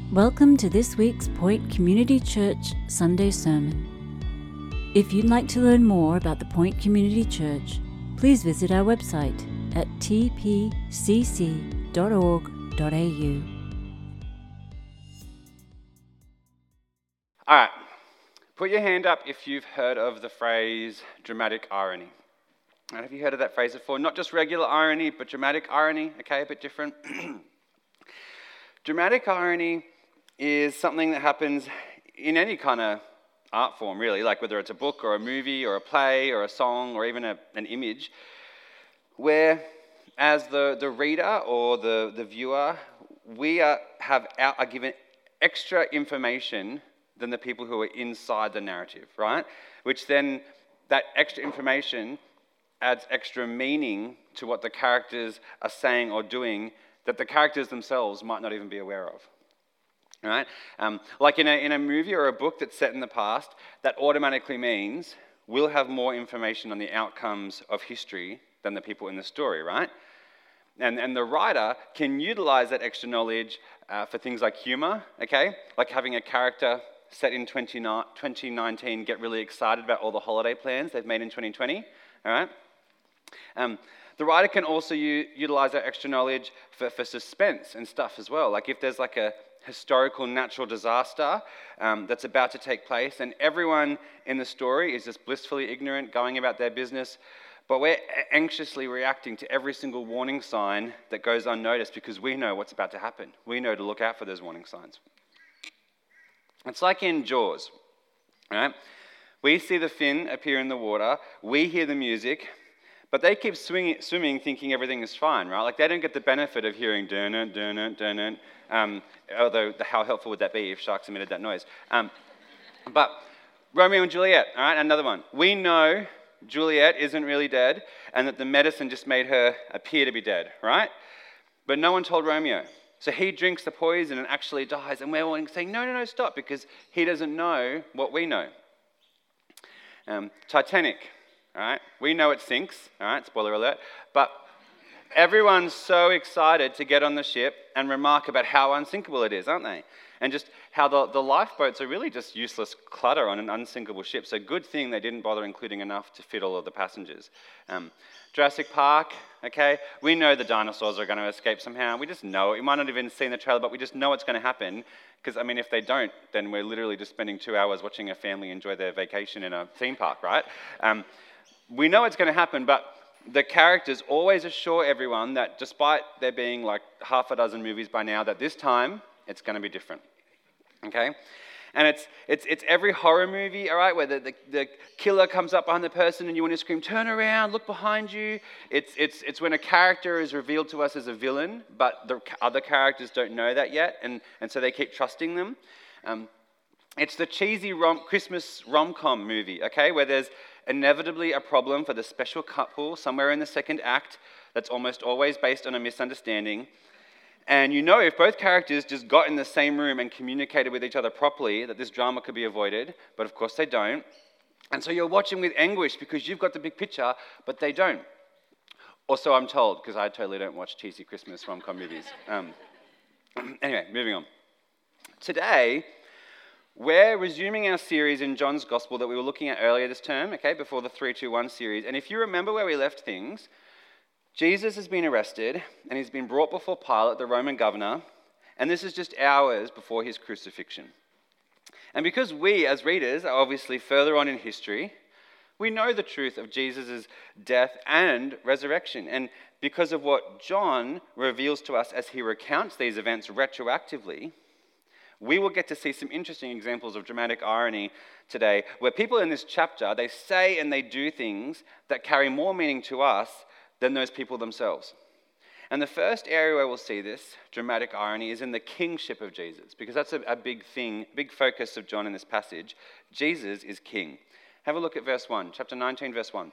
Welcome to this week's Point Community Church Sunday Sermon. If you'd like to learn more about the Point Community Church, please visit our website at tpcc.org.au. All right, put your hand up if you've heard of the phrase dramatic irony. All right, have you heard of that phrase before? Not just regular irony, but dramatic irony, okay, a bit different. Dramatic irony is something that happens in any kind of art form, really, like whether it's a book or a movie or a play or a song or even an image, where as the reader or the viewer, we are given extra information than the people who are inside the narrative, right? Which then, that extra information adds extra meaning to what the characters are saying or doing that the characters themselves might not even be aware of. All right? Like in a movie or a book that's set in the past, that automatically means we'll have more information on the outcomes of history than the people in the story, right? And the writer can utilize that extra knowledge for things like humor, okay? Like having a character set in 2019 get really excited about all the holiday plans they've made in 2020, all right? The writer can also utilize that extra knowledge for suspense and stuff as well. Like if there's like a historical natural disaster that's about to take place and everyone in the story is just blissfully ignorant, going about their business, but we're anxiously reacting to every single warning sign that goes unnoticed because we know what's about to happen. We know to look out for those warning signs. It's like in Jaws, right? We see the fin appear in the water, we hear the music, but they keep swimming thinking everything is fine, right? Like they don't get the benefit of hearing dun-dun, dun-dun, dun-dun, although how helpful would that be if sharks emitted that noise? But Romeo and Juliet, all right, another one. We know Juliet isn't really dead and that the medicine just made her appear to be dead, right? But no one told Romeo. So he drinks the poison and actually dies, and we're saying, no, stop, because he doesn't know what we know. Titanic, all right? We know it sinks, all right, spoiler alert, but everyone's so excited to get on the ship and remark about how unsinkable it is, aren't they? And just how the lifeboats are really just useless clutter on an unsinkable ship. So good thing they didn't bother including enough to fit all of the passengers. Jurassic Park, okay? We know the dinosaurs are going to escape somehow. We just know it. We might not have even seen the trailer, but we just know it's going to happen. Because, I mean, if they don't, then we're literally just spending 2 hours watching a family enjoy their vacation in a theme park, right? We know it's going to happen, but the characters always assure everyone that despite there being like half a dozen movies by now, that this time it's going to be different, okay? And it's every horror movie, all right, where the killer comes up behind the person and you want to scream, turn around, look behind you. It's when a character is revealed to us as a villain, but the other characters don't know that yet, and so they keep trusting them. It's the cheesy Christmas rom-com movie, okay, where there's inevitably a problem for the special couple somewhere in the second act that's almost always based on a misunderstanding. And you know if both characters just got in the same room and communicated with each other properly that this drama could be avoided, but of course they don't. And so you're watching with anguish because you've got the big picture, but they don't. Or so I'm told, because I totally don't watch cheesy Christmas rom-com movies. Anyway, moving on. Today, we're resuming our series in John's Gospel that we were looking at earlier this term, okay, before the 3-2-1 series. And if you remember where we left things, Jesus has been arrested and he's been brought before Pilate, the Roman governor, and this is just hours before his crucifixion. And because we, as readers, are obviously further on in history, we know the truth of Jesus' death and resurrection. And because of what John reveals to us as he recounts these events retroactively, we will get to see some interesting examples of dramatic irony today, where people in this chapter, they say and they do things that carry more meaning to us than those people themselves. And the first area where we'll see this dramatic irony is in the kingship of Jesus, because that's a big thing, big focus of John in this passage. Jesus is king. Have a look at verse 1, chapter 19, verse 1.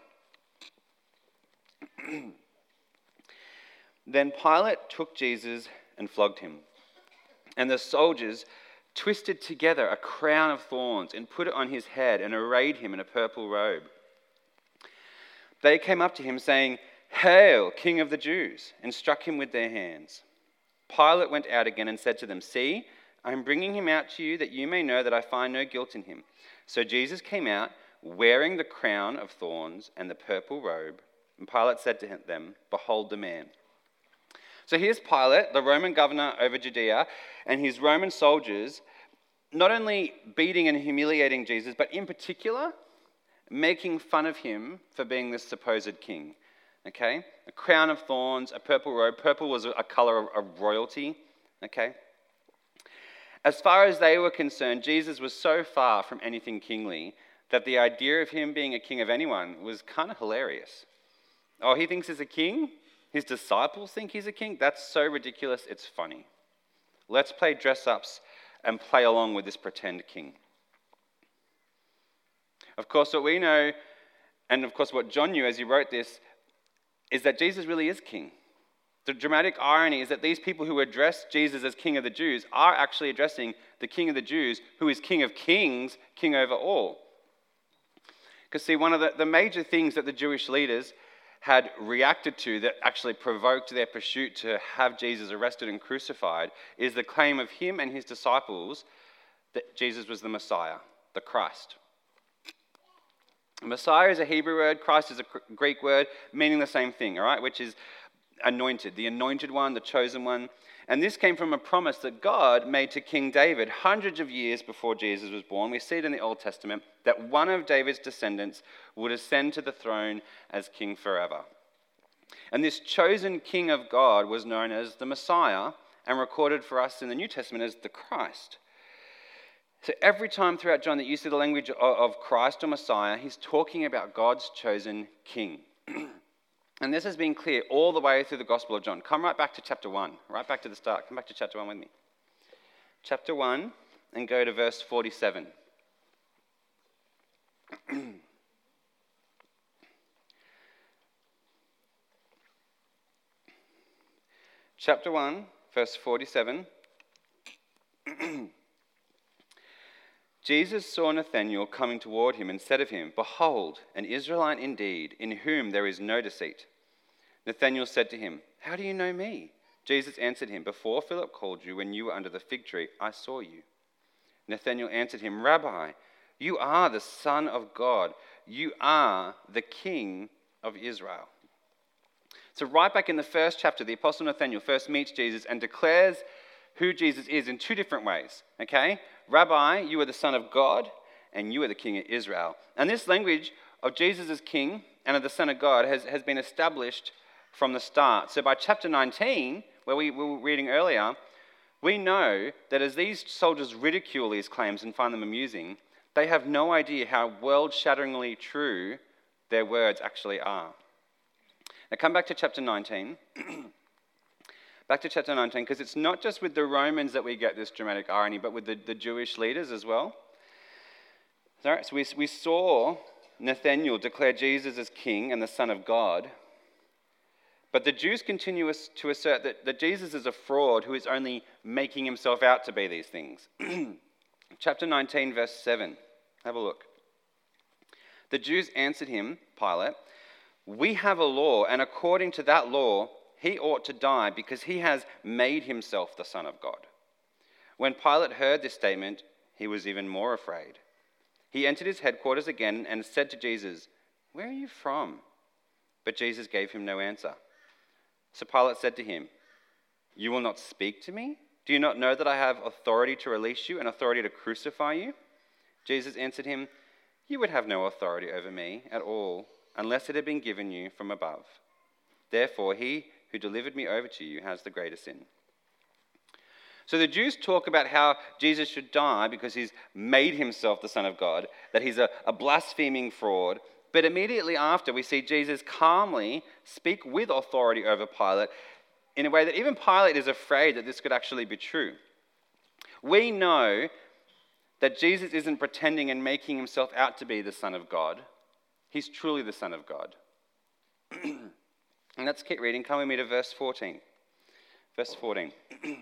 Then Pilate took Jesus and flogged him. And the soldiers twisted together a crown of thorns and put it on his head and arrayed him in a purple robe. They came up to him saying, "Hail, King of the Jews," and struck him with their hands. Pilate went out again and said to them, "See, I am bringing him out to you that you may know that I find no guilt in him." So Jesus came out wearing the crown of thorns and the purple robe. And Pilate said to them, "Behold the man." So here's Pilate, the Roman governor over Judea, and his Roman soldiers not only beating and humiliating Jesus, but in particular, making fun of him for being this supposed king. Okay? A crown of thorns, a purple robe. Purple was a color of royalty. Okay? As far as they were concerned, Jesus was so far from anything kingly that the idea of him being a king of anyone was kind of hilarious. Oh, he thinks he's a king? His disciples think he's a king? That's so ridiculous, it's funny. Let's play dress-ups and play along with this pretend king. Of course, what we know, and of course what John knew as he wrote this, is that Jesus really is king. The dramatic irony is that these people who address Jesus as King of the Jews are actually addressing the King of the Jews, who is King of kings, king over all. Because see, one of the major things that the Jewish leaders had reacted to that actually provoked their pursuit to have Jesus arrested and crucified is the claim of him and his disciples that Jesus was the Messiah, the Christ. Messiah is a Hebrew word, Christ is a Greek word, meaning the same thing, all right, which is anointed, the anointed one, the chosen one. And this came from a promise that God made to King David hundreds of years before Jesus was born. We see it in the Old Testament that one of David's descendants would ascend to the throne as king forever. And this chosen king of God was known as the Messiah and recorded for us in the New Testament as the Christ. So every time throughout John that you see the language of Christ or Messiah, he's talking about God's chosen king. And this has been clear all the way through the Gospel of John. Come right back to chapter 1, right back to the start. Come back to chapter 1 with me. Chapter 1, and go to verse 47. Chapter 1, verse 47. Jesus saw Nathanael coming toward him and said of him, "Behold, an Israelite indeed, in whom there is no deceit." Nathanael said to him, "How do you know me?" Jesus answered him, "Before Philip called you, when you were under the fig tree, I saw you." Nathanael answered him, "Rabbi, you are the Son of God. You are the King of Israel." So right back in the first chapter, the Apostle Nathanael first meets Jesus and declares who Jesus is in two different ways, okay? "Rabbi, you are the Son of God, and you are the King of Israel." And this language of Jesus as King and of the Son of God has been established from the start. So by chapter 19, where we were reading earlier, we know that as these soldiers ridicule these claims and find them amusing, they have no idea how world-shatteringly true their words actually are. Now come back to chapter 19. Back to chapter 19, because it's not just with the Romans that we get this dramatic irony, but with the Jewish leaders as well. All right, so we saw Nathanael declare Jesus as King and the Son of God. But the Jews continue to assert that Jesus is a fraud who is only making himself out to be these things. Chapter 19, verse 7. Have a look. The Jews answered him, Pilate, "We have a law, and according to that law, he ought to die because he has made himself the Son of God." When Pilate heard this statement, he was even more afraid. He entered his headquarters again and said to Jesus, "Where are you from?" But Jesus gave him no answer. So Pilate said to him, "You will not speak to me? Do you not know that I have authority to release you and authority to crucify you?" Jesus answered him, "You would have no authority over me at all unless it had been given you from above. Therefore, he who delivered me over to you has the greater sin." So the Jews talk about how Jesus should die because he's made himself the Son of God, that he's a blaspheming fraud. But immediately after, we see Jesus calmly speak with authority over Pilate in a way that even Pilate is afraid that this could actually be true. We know that Jesus isn't pretending and making himself out to be the Son of God. He's truly the Son of God. And let's keep reading. Come with me to verse 14. Verse 14.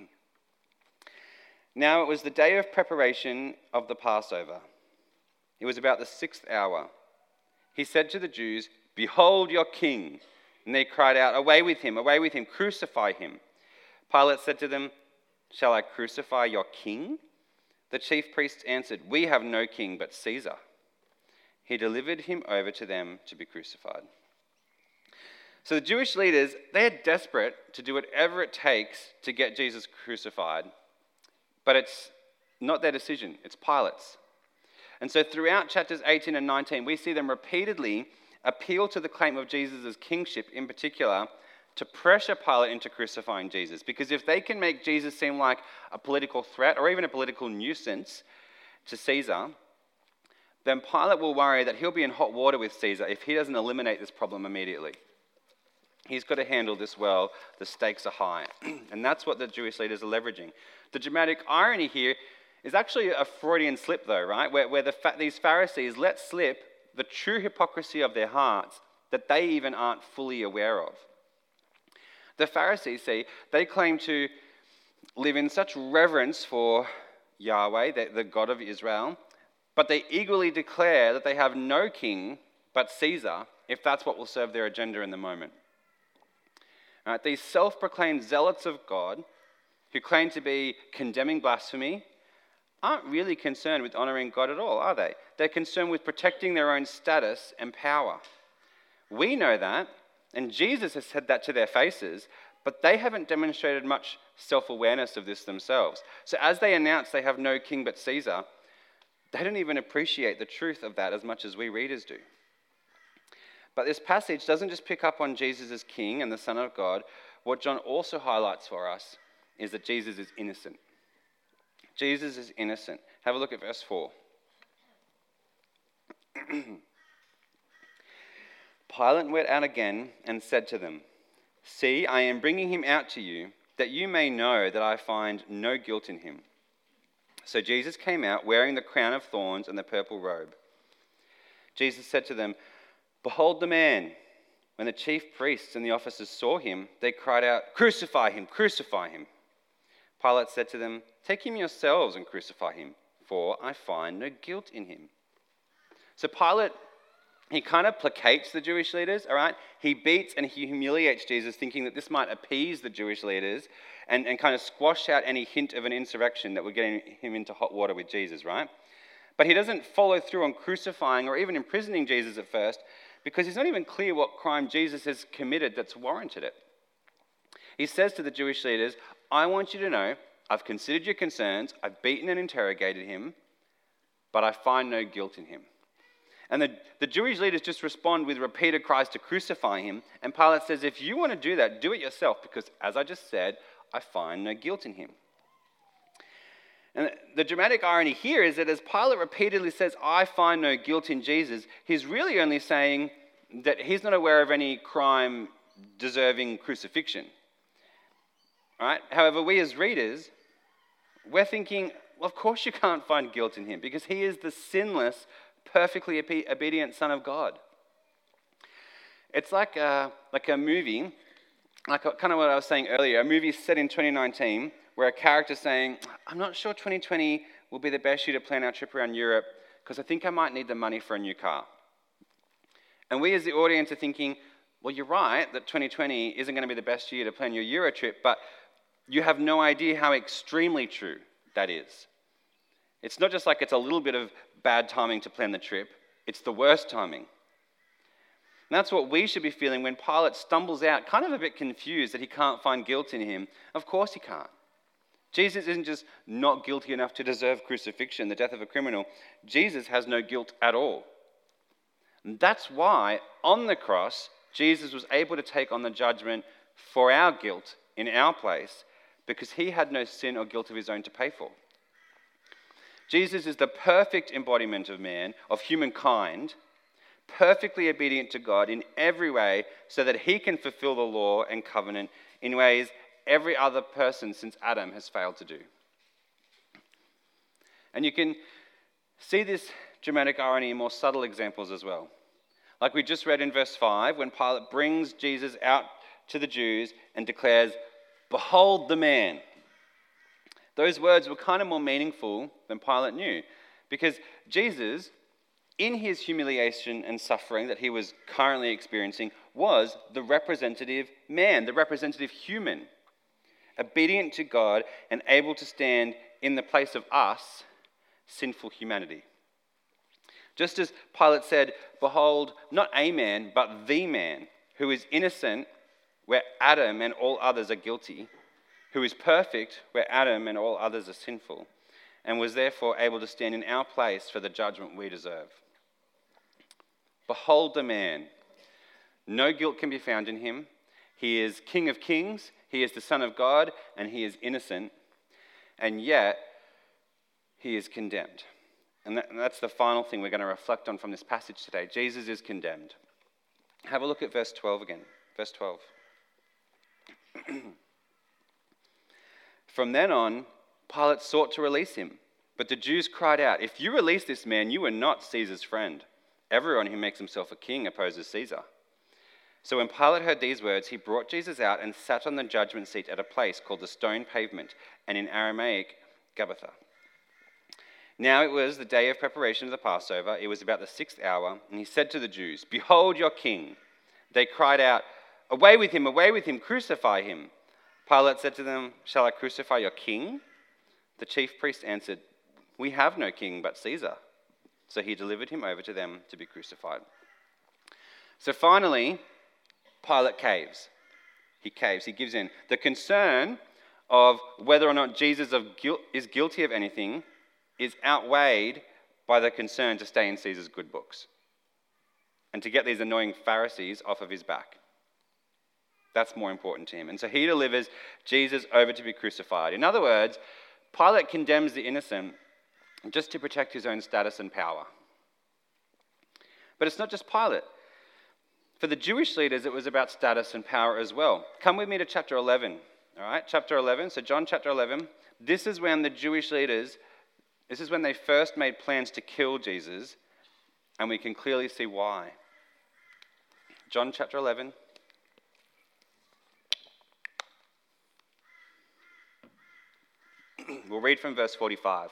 Now it was the day of preparation of the Passover. It was about the 6th hour. He said to the Jews, "Behold your king." And they cried out, away with him, crucify him." Pilate said to them, Shall I crucify your king?" The chief priests answered, "We have no king but Caesar." He delivered him over to them to be crucified. So the Jewish leaders, they're desperate to do whatever it takes to get Jesus crucified, but it's not their decision, it's Pilate's. And so throughout chapters 18 and 19, we see them repeatedly appeal to the claim of Jesus' kingship in particular to pressure Pilate into crucifying Jesus. Because if they can make Jesus seem like a political threat or even a political nuisance to Caesar, then Pilate will worry that he'll be in hot water with Caesar if he doesn't eliminate this problem immediately. He's got to handle this well. The stakes are high. And that's what the Jewish leaders are leveraging. The dramatic irony here is actually a Freudian slip, though, right? Where these Pharisees let slip the true hypocrisy of their hearts that they even aren't fully aware of. The Pharisees, see, they claim to live in such reverence for Yahweh, the God of Israel, but they eagerly declare that they have no king but Caesar, if that's what will serve their agenda in the moment. All right, these self-proclaimed zealots of God, who claim to be condemning blasphemy, aren't really concerned with honoring God at all, are they? They're concerned with protecting their own status and power. We know that, and Jesus has said that to their faces, but they haven't demonstrated much self-awareness of this themselves. So as they announce they have no king but Caesar, they don't even appreciate the truth of that as much as we readers do. But this passage doesn't just pick up on Jesus as king and the Son of God. What John also highlights for us is that Jesus is innocent. Jesus is innocent. Have a look at verse 4. Pilate went out again and said to them, "See, I am bringing him out to you, that you may know that I find no guilt in him." So Jesus came out wearing the crown of thorns and the purple robe. Jesus said to them, "Behold the man." When the chief priests and the officers saw him, they cried out, "Crucify him, crucify him." Pilate said to them, "Take him yourselves and crucify him, for I find no guilt in him." So Pilate, he kind of placates the Jewish leaders, all right? He beats and he humiliates Jesus, thinking that this might appease the Jewish leaders and kind of squash out any hint of an insurrection that would get him into hot water with Jesus, right? But he doesn't follow through on crucifying or even imprisoning Jesus at first, because it's not even clear what crime Jesus has committed that's warranted it. He says to the Jewish leaders, "I want you to know, I've considered your concerns, I've beaten and interrogated him, but I find no guilt in him." And the Jewish leaders just respond with repeated cries to crucify him. And Pilate says, if you want to do that, do it yourself, because as I just said, I find no guilt in him. And the dramatic irony here is that as Pilate repeatedly says, "I find no guilt in Jesus," he's really only saying that he's not aware of any crime deserving crucifixion. All right? However, we as readers, we're thinking, well, of course you can't find guilt in him, because he is the sinless, perfectly obedient Son of God. It's like a movie, like kind of what I was saying earlier, a movie set in 2019 where a character's saying, "I'm not sure 2020 will be the best year to plan our trip around Europe because I think I might need the money for a new car." And we as the audience are thinking, well, you're right that 2020 isn't going to be the best year to plan your Euro trip, but you have no idea how extremely true that is. It's not just like it's a little bit of bad timing to plan the trip, it's the worst timing. And that's what we should be feeling when Pilate stumbles out, kind of a bit confused that he can't find guilt in him. Of course he can't. Jesus isn't just not guilty enough to deserve crucifixion, the death of a criminal. Jesus has no guilt at all. And that's why on the cross, Jesus was able to take on the judgment for our guilt in our place, because he had no sin or guilt of his own to pay for. Jesus is the perfect embodiment of man, of humankind, perfectly obedient to God in every way so that he can fulfill the law and covenant in ways every other person since Adam has failed to do. And you can see this dramatic irony in more subtle examples as well. Like we just read in verse 5, when Pilate brings Jesus out to the Jews and declares, "Behold the man." Those words were kind of more meaningful than Pilate knew, because Jesus, in his humiliation and suffering that he was currently experiencing, was the representative man, the representative human. obedient to God, and able to stand in the place of us, sinful humanity. Just as Pilate said, behold, not a man, but the man, who is innocent where Adam and all others are guilty, who is perfect where Adam and all others are sinful, and was therefore able to stand in our place for the judgment we deserve. Behold the man. No guilt can be found in him. He is King of Kings, he is the Son of God, and he is innocent, and yet he is condemned. And that's the final thing we're going to reflect on from this passage today. Jesus is condemned. Have a look at verse 12 again. Verse 12. From then on, Pilate sought to release him, but the Jews cried out, "If you release this man, you are not Caesar's friend. Everyone who makes himself a king opposes Caesar." So when Pilate heard these words, he brought Jesus out and sat on the judgment seat at a place called the Stone Pavement, and in Aramaic, Gabbatha. Now it was the day of preparation of the Passover. It was about the 6th hour, and he said to the Jews, "Behold your king." They cried out, away with him, crucify him." Pilate said to them, "Shall I crucify your king?" The chief priests answered, "We have no king but Caesar." So he delivered him over to them to be crucified. So finally, Pilate caves. He gives in. The concern of whether or not Jesus is guilty of anything is outweighed by the concern to stay in Caesar's good books and to get these annoying Pharisees off of his back. That's more important to him. And so he delivers Jesus over to be crucified. In other words, Pilate condemns the innocent just to protect his own status and power. But it's not just Pilate. For the Jewish leaders, it was about status and power as well. Come with me to chapter 11. All right, chapter 11. So John chapter 11. This is when the Jewish leaders, this is when they first made plans to kill Jesus, and we can clearly see why. John chapter 11. We'll read from verse 45.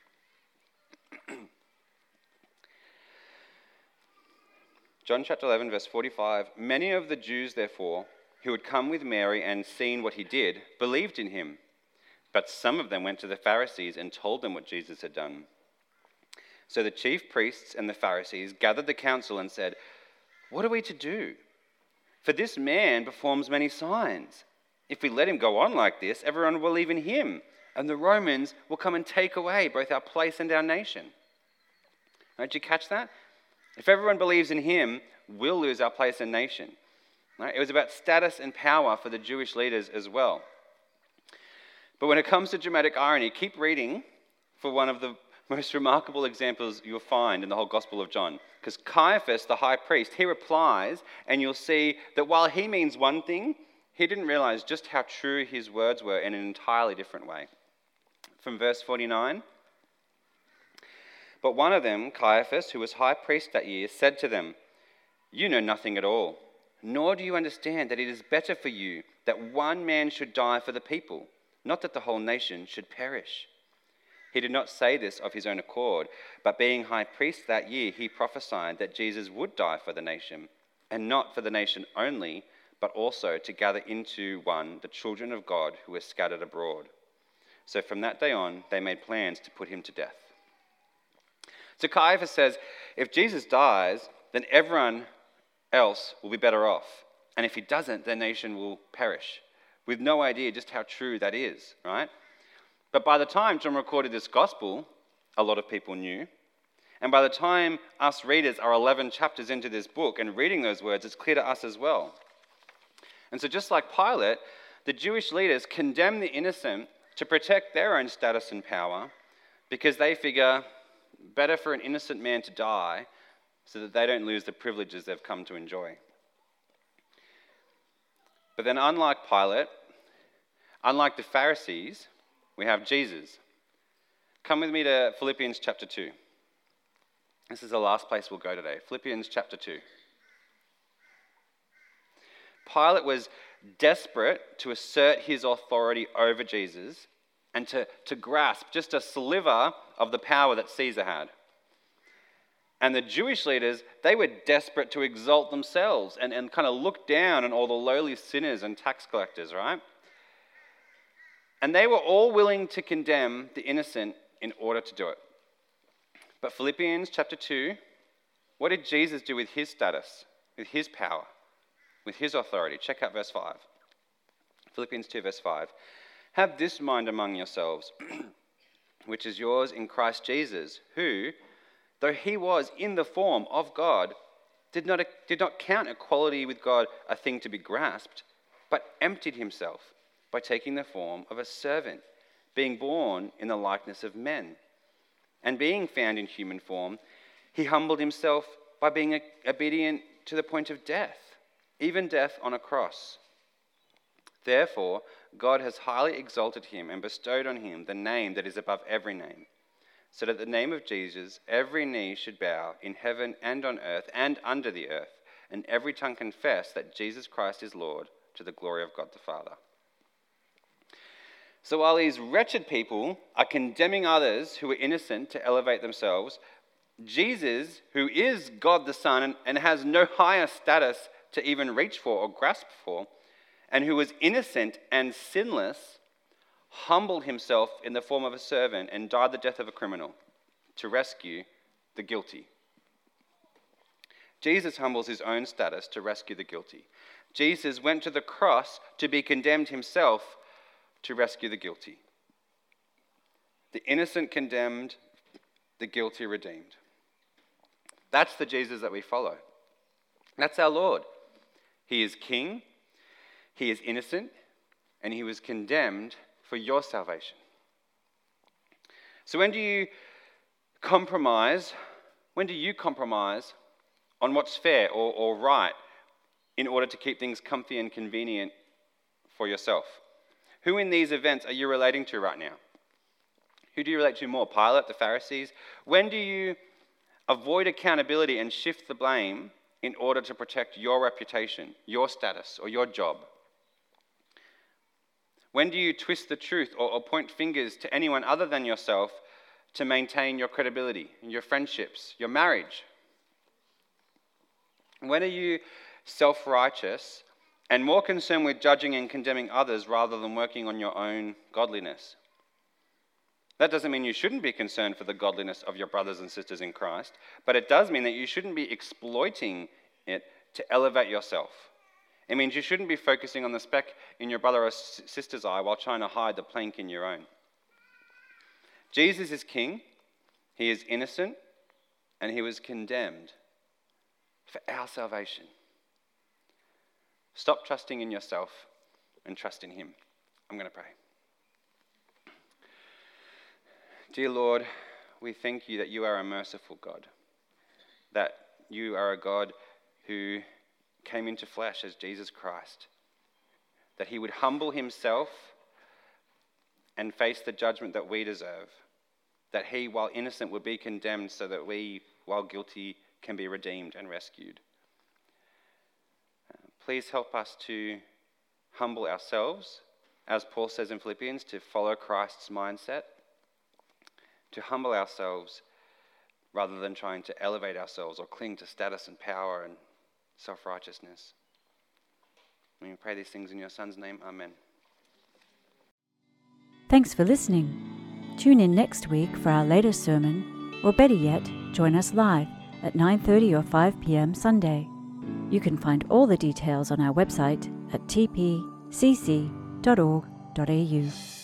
John chapter 11, verse 45. Many of the Jews, therefore, who had come with Mary and seen what he did, believed in him. But some of them went to the Pharisees and told them what Jesus had done. So the chief priests and the Pharisees gathered the council and said, "What are we to do? For this man performs many signs. If we let him go on like this, everyone will believe in him, and the Romans will come and take away both our place and our nation." Did you catch that? If everyone believes in him, we'll lose our place and nation. Right? It was about status and power for the Jewish leaders as well. But when it comes to dramatic irony, keep reading for one of the most remarkable examples you'll find in the whole Gospel of John. Because Caiaphas, the high priest, he replies, and you'll see that while he means one thing, he didn't realize just how true his words were in an entirely different way. From verse 49. But one of them, Caiaphas, who was high priest that year, said to them, "You know nothing at all, nor do you understand that it is better for you that one man should die for the people, not that the whole nation should perish." He did not say this of his own accord, but being high priest that year, he prophesied that Jesus would die for the nation, and not for the nation only, but also to gather into one the children of God who were scattered abroad. So from that day on, they made plans to put him to death. So Caiaphas says, if Jesus dies, then everyone else will be better off. And if he doesn't, the nation will perish. With no idea just how true that is, right? But by the time John recorded this gospel, a lot of people knew. And by the time us readers are 11 chapters into this book and reading those words, it's clear to us as well. And so just like Pilate, the Jewish leaders condemn the innocent to protect their own status and power because they figure better for an innocent man to die so that they don't lose the privileges they've come to enjoy. But then unlike Pilate, unlike the Pharisees, we have Jesus. Come with me to Philippians chapter 2. This is the last place we'll go today. Philippians chapter 2. Pilate was desperate to assert his authority over Jesus and to grasp just a sliver of the power that Caesar had. And the Jewish leaders, they were desperate to exalt themselves and kind of look down on all the lowly sinners and tax collectors, right? And they were all willing to condemn the innocent in order to do it. But Philippians chapter 2, what did Jesus do with his status, with his power, with his authority? Check out verse 5. Philippians 2 verse 5. Have this mind among yourselves, which is yours in Christ Jesus, who, though he was in the form of God, did not count equality with God a thing to be grasped, but emptied himself by taking the form of a servant, being born in the likeness of men. And being found in human form, he humbled himself by being obedient to the point of death, even death on a cross. Therefore, God has highly exalted him and bestowed on him the name that is above every name, so that at the name of Jesus every knee should bow in heaven and on earth and under the earth, and every tongue confess that Jesus Christ is Lord, to the glory of God the Father. So while these wretched people are condemning others who are innocent to elevate themselves, Jesus, who is God the Son and has no higher status to even reach for or grasp for, and who was innocent and sinless, humbled himself in the form of a servant and died the death of a criminal to rescue the guilty. Jesus humbles his own status to rescue the guilty. Jesus went to the cross to be condemned himself to rescue the guilty. The innocent condemned, the guilty redeemed. That's the Jesus that we follow. That's our Lord. He is King, he is innocent, and he was condemned for your salvation. So when do you compromise on what's fair or right in order to keep things comfy and convenient for yourself? Who in these events are you relating to right now? Who do you relate to more, Pilate, the Pharisees? When do you avoid accountability and shift the blame in order to protect your reputation, your status, or your job? When do you twist the truth or point fingers to anyone other than yourself to maintain your credibility, your friendships, your marriage? When are you self-righteous and more concerned with judging and condemning others rather than working on your own godliness? That doesn't mean you shouldn't be concerned for the godliness of your brothers and sisters in Christ, but it does mean that you shouldn't be exploiting it to elevate yourself. It means you shouldn't be focusing on the speck in your brother or sister's eye while trying to hide the plank in your own. Jesus is King, he is innocent, and he was condemned for our salvation. Stop trusting in yourself and trust in him. I'm going to pray. Dear Lord, we thank you that you are a merciful God, that you are a God who came into flesh as Jesus Christ, that he would humble himself and face the judgment that we deserve, that he, while innocent, would be condemned so that we, while guilty, can be redeemed and rescued. Please help us to humble ourselves, as Paul says in Philippians, to follow Christ's mindset, to humble ourselves rather than trying to elevate ourselves or cling to status and power and self-righteousness. We pray these things in your Son's name. Amen. Thanks for listening. Tune in next week for our latest sermon, or better yet, join us live at 9:30 or 5 p.m. Sunday. You can find all the details on our website at tpcc.org.au.